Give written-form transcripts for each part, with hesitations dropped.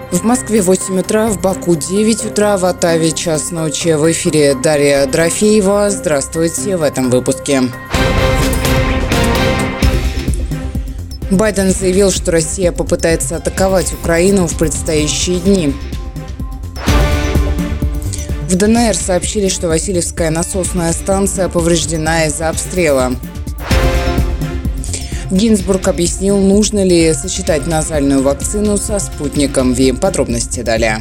В Москве 8 утра, в Баку 9 утра, в Оттаве час ночи. В эфире Дарья Дорофеева. Здравствуйте в этом выпуске. Байден заявил, что Россия попытается атаковать Украину в предстоящие дни. В ДНР сообщили, что Васильевская насосная станция повреждена из-за обстрела. Гинзбург объяснил, нужно ли сочетать назальную вакцину со спутником ВИ. Подробности далее.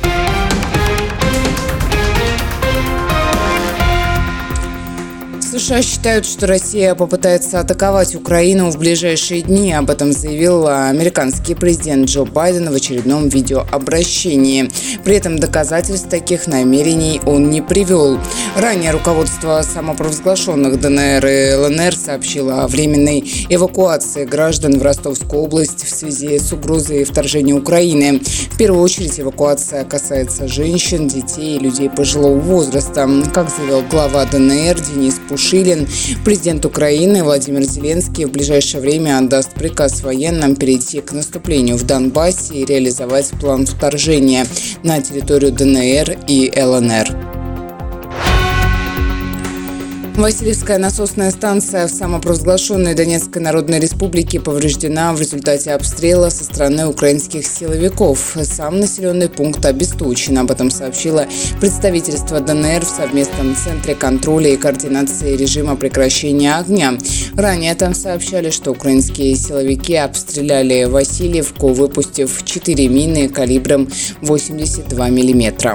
США считают, что Россия попытается атаковать Украину в ближайшие дни. Об этом заявил американский президент Джо Байден в очередном видеообращении. При этом доказательств таких намерений он не привел. Ранее руководство самопровозглашенных ДНР и ЛНР сообщило о временной эвакуации граждан в Ростовскую область в связи с угрозой вторжения Украины. В первую очередь эвакуация касается женщин, детей и людей пожилого возраста. Как заявил глава ДНР Денис Пушилин, президент Украины Владимир Зеленский в ближайшее время отдаст приказ военным перейти к наступлению в Донбассе и реализовать план вторжения на территорию ДНР и ЛНР. Васильевская насосная станция в самопровозглашенной Донецкой Народной Республике повреждена в результате обстрела со стороны украинских силовиков. Сам населенный пункт обесточен. Об этом сообщило представительство ДНР в совместном центре контроля и координации режима прекращения огня. Ранее там сообщали, что украинские силовики обстреляли Васильевку, выпустив 4 мины калибром 82 мм.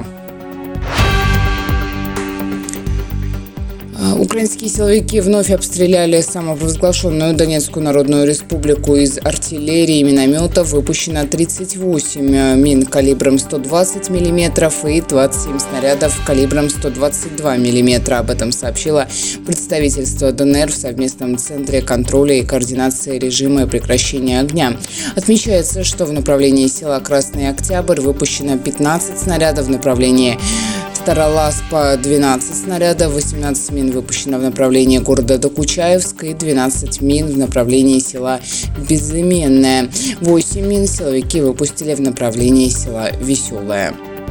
Украинские силовики вновь обстреляли самопровозглашенную Донецкую Народную Республику из артиллерии и минометов. Выпущено 38 мин калибром 120 мм и 27 снарядов калибром 122 мм. Об этом сообщило представительство ДНР в совместном центре контроля и координации режима и прекращения огня. Отмечается, что в направлении села Красный Октябрь выпущено 15 снарядов, в направлении Староласпа 12 снарядов, 18 мин выпущено в направлении города Докучаевск и 12 мин в направлении села Безыменное. 8 мин силовики выпустили в направлении села Веселое.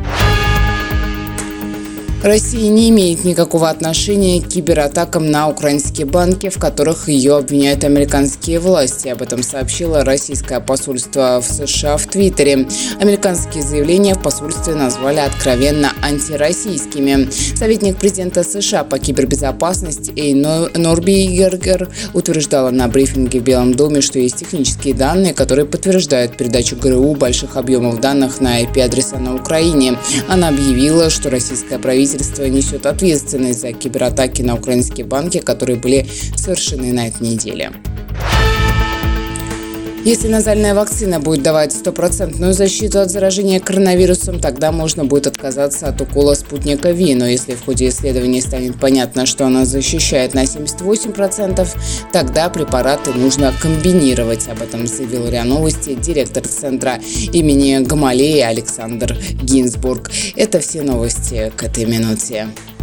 Россия не имеет никакого отношения к кибератакам на украинские банки, в которых ее обвиняют американские власти. Об этом сообщило российское посольство в США в Твиттере. Американские заявления в посольстве назвали откровенно антироссийскими. Советник президента США по кибербезопасности Норбигергер утверждала на брифинге в Белом доме, что есть технические данные, которые подтверждают передачу ГРУ больших объемов данных на IP-адреса на Украине. Она объявила, что российское правительство несет ответственность за кибератаки на украинские банки, которые были совершены на этой неделе. Если назальная вакцина будет давать 100% защиту от заражения коронавирусом, тогда можно будет отказаться от укола спутника ВИ. Но если в ходе исследований станет понятно, что она защищает на 78%, тогда препараты нужно комбинировать. Об этом заявил РИА Новости директор центра имени Гамалеи Александр Гинзбург. Это все новости к этой минуте.